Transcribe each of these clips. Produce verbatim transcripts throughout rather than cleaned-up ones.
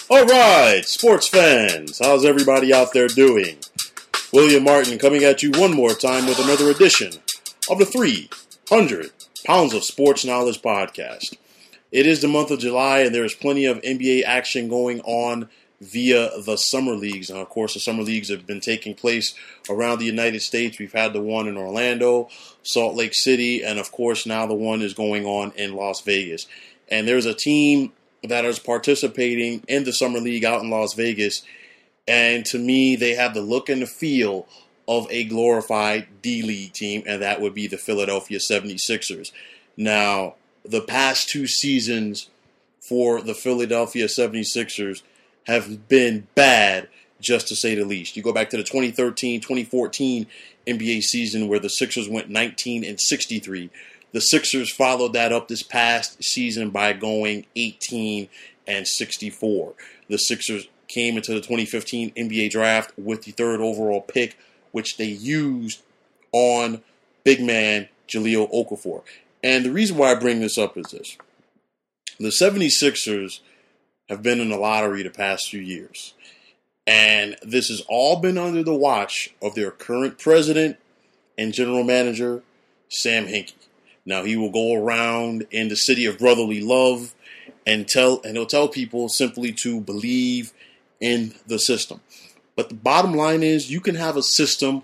All right, sports fans, how's everybody out there doing? William Martin coming at you one more time with another edition of the three hundred Pounds of Sports Knowledge podcast. It is the month of July, and there is plenty of N B A action going on via the summer leagues. And of course, the summer leagues have been taking place around the United States. We've had the one in Orlando, Salt Lake City, and of course, now the one is going on in Las Vegas. And there's a team that is participating in the summer league out in Las Vegas. And to me, they have the look and the feel of a glorified D-League team, and that would be the Philadelphia seventy-sixers. Now, the past two seasons for the Philadelphia seventy-sixers have been bad, just to say the least. You go back to the twenty thirteen twenty fourteen N B A season where the Sixers went nineteen and sixty-three. The Sixers followed that up this past season by going eighteen and sixty-four. The Sixers came into the twenty fifteen N B A draft with the third overall pick, which they used on big man Jahlil Okafor. And the reason why I bring this up is this. The seventy-sixers have been in the lottery the past few years. And this has all been under the watch of their current president and general manager, Sam Hinkie. Now, he will go around in the city of brotherly love and tell, and he'll tell people simply to believe in the system. But the bottom line is you can have a system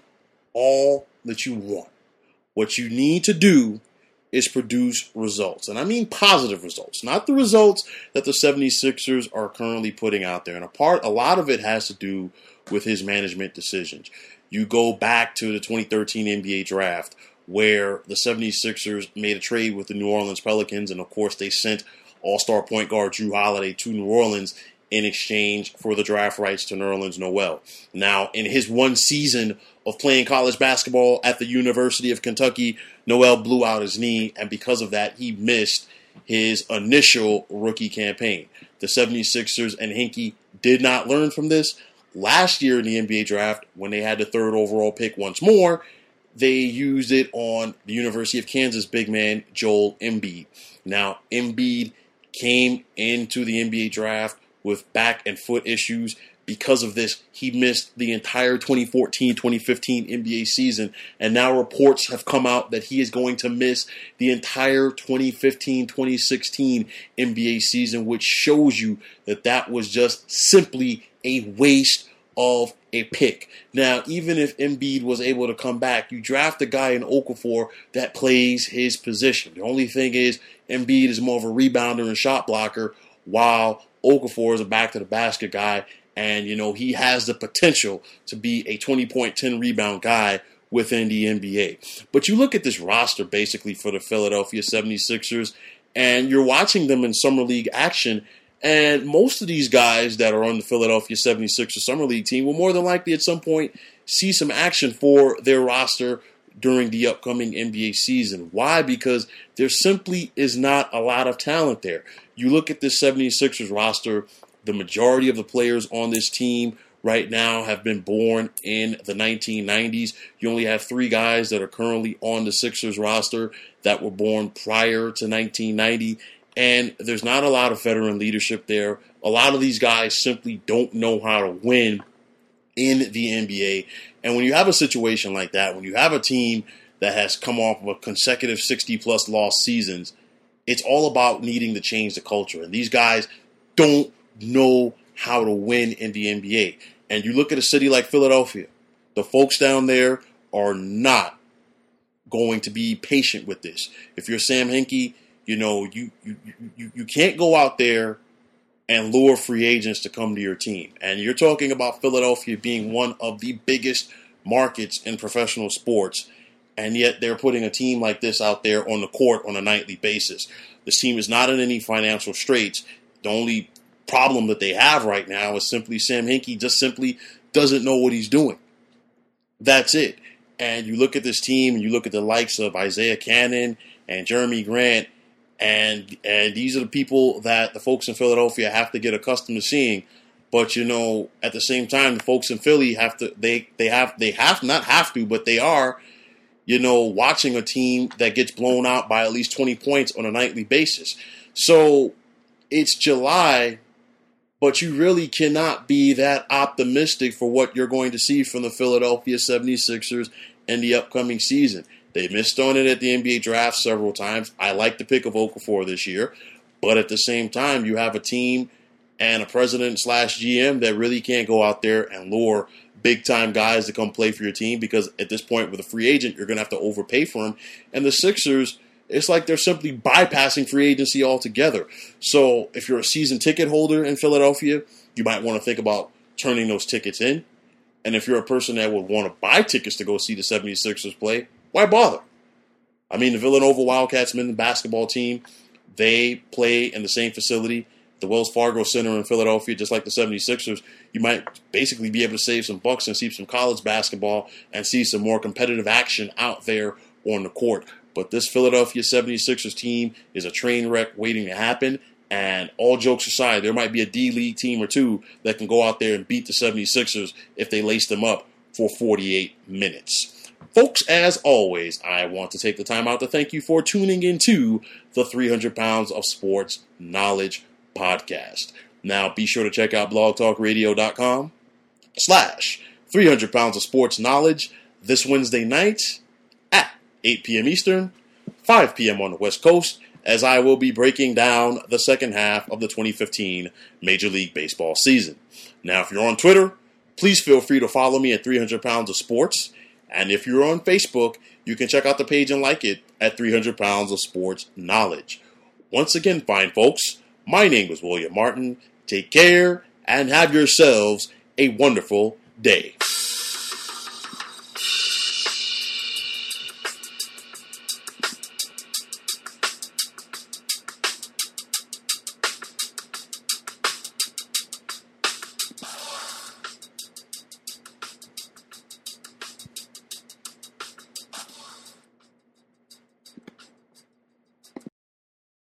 all that you want. What you need to do is produce results. And I mean positive results, not the results that the seventy-sixers are currently putting out there. And a part, a lot of it has to do with his management decisions. You go back to the twenty thirteen N B A draft where the seventy-sixers made a trade with the New Orleans Pelicans. And of course, they sent all-star point guard Jrue Holiday to New Orleans in exchange for the draft rights to Nerlens Noel. Now, in his one season of playing college basketball at the University of Kentucky, Noel blew out his knee, and because of that, he missed his initial rookie campaign. The seventy-sixers and Hinkie did not learn from this. Last year in the N B A draft, when they had the third overall pick once more, they used it on the University of Kansas big man Joel Embiid. Now, Embiid came into the N B A draft with back and foot issues. Because of this, he missed the entire twenty fourteen twenty fifteen N B A season, and now reports have come out that he is going to miss the entire twenty fifteen twenty sixteen N B A season, which shows you that that was just simply a waste of a pick. Now, even if Embiid was able to come back, you draft a guy in Okafor that plays his position. The only thing is Embiid is more of a rebounder and shot blocker, while Okafor is a back-to-the-basket guy. And, you know, he has the potential to be a twenty-point, ten-rebound guy within the N B A. But you look at this roster basically for the Philadelphia seventy-sixers, and you're watching them in Summer League action, and most of these guys that are on the Philadelphia seventy-sixers Summer League team will more than likely at some point see some action for their roster during the upcoming N B A season. Why? Because there simply is not a lot of talent there. You look at this seventy-sixers roster, the majority of the players on this team right now have been born in the nineteen nineties. You only have three guys that are currently on the Sixers roster that were born prior to nineteen ninety. And there's not a lot of veteran leadership there. A lot of these guys simply don't know how to win in the N B A. And when you have a situation like that, when you have a team that has come off of a consecutive sixty-plus loss seasons, it's all about needing to change the culture. And these guys don't know how to win in the N B A. And you look at a city like Philadelphia, the folks down there are not going to be patient with this. If you're Sam Hinkie, you know, you you you, you can't go out there and lure free agents to come to your team. And you're talking about Philadelphia being one of the biggest markets in professional sports, and yet they're putting a team like this out there on the court on a nightly basis. This team is not in any financial straits. The only problem that they have right now is simply Sam Hinkie just simply doesn't know what he's doing. That's it. And you look at this team, and you look at the likes of Isaiah Cannon and Jeremy Grant, and and these are the people that the folks in Philadelphia have to get accustomed to seeing. But you know, at the same time, the folks in Philly have to they they have they have not have to, but they are, you know, watching a team that gets blown out by at least twenty points on a nightly basis. So it's July, But you really cannot be that optimistic for what you're going to see from the Philadelphia seventy-sixers in the upcoming season. They missed on it at the N B A draft several times. I like the pick of Okafor this year. But at the same time, you have a team and a president slash G M that really can't go out there and lure big-time guys to come play for your team, because at this point with a free agent, you're going to have to overpay for him. And the Sixers, it's like they're simply bypassing free agency altogether. So if you're a season ticket holder in Philadelphia, you might want to think about turning those tickets in. And if you're a person that would want to buy tickets to go see the seventy-sixers play, why bother? I mean, the Villanova Wildcats men's basketball team, they play in the same facility, the Wells Fargo Center in Philadelphia, just like the seventy-sixers. You might basically be able to save some bucks and see some college basketball and see some more competitive action out there on the court. But this Philadelphia seventy-sixers team is a train wreck waiting to happen. And all jokes aside, there might be a D-League team or two that can go out there and beat the seventy-sixers if they lace them up for forty-eight minutes. Folks, as always, I want to take the time out to thank you for tuning into the three hundred pounds of Sports Knowledge podcast. Now, be sure to check out blogtalkradio.com slash 300 pounds of sports knowledge this Wednesday night at eight p.m. Eastern, five p.m. on the West Coast, as I will be breaking down the second half of the twenty fifteen Major League Baseball season. Now, if you're on Twitter, please feel free to follow me at three hundred pounds of sports. And if you're on Facebook, you can check out the page and like it at three hundred pounds of sports knowledge. Once again, fine folks, my name is William Martin. Take care and have yourselves a wonderful day.